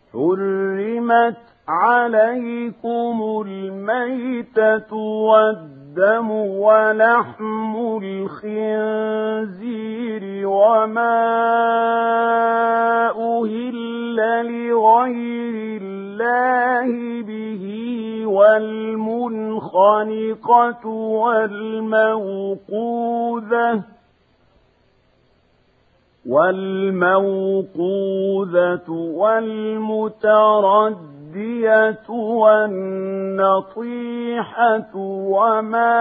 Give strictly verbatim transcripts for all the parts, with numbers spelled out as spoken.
حرمت عليكم الميتة والدم ولحم الخنزير وما أهل لغير الله به والمنخنقة والموقوذة والموقوذة والمتردية والنطيحة وما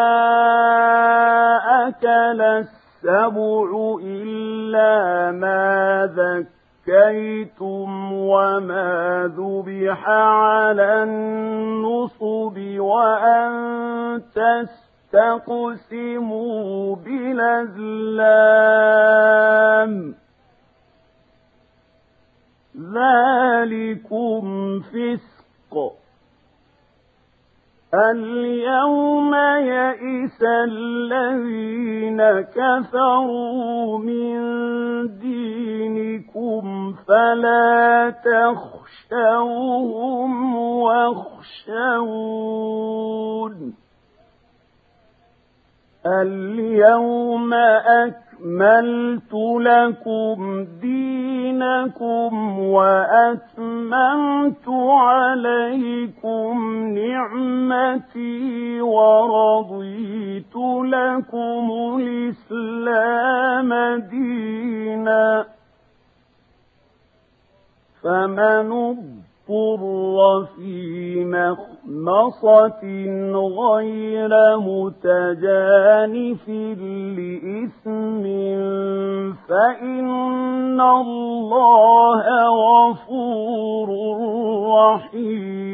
أكل السبع إلا ما ذكيتم وما ذبح على النصب وأن تستقسموا بالأزلام ذلكم فسق. اليوم يئس الذين كفروا من دينكم فلا تخشوهم واخشون. اليوم أكملت لكم دينكم وأتممت عليكم نعمتي ورضيت لكم الإسلام دينا. فمن اضطر في مخمصة غير متجانف لإثم فإن الله غفور رحيم.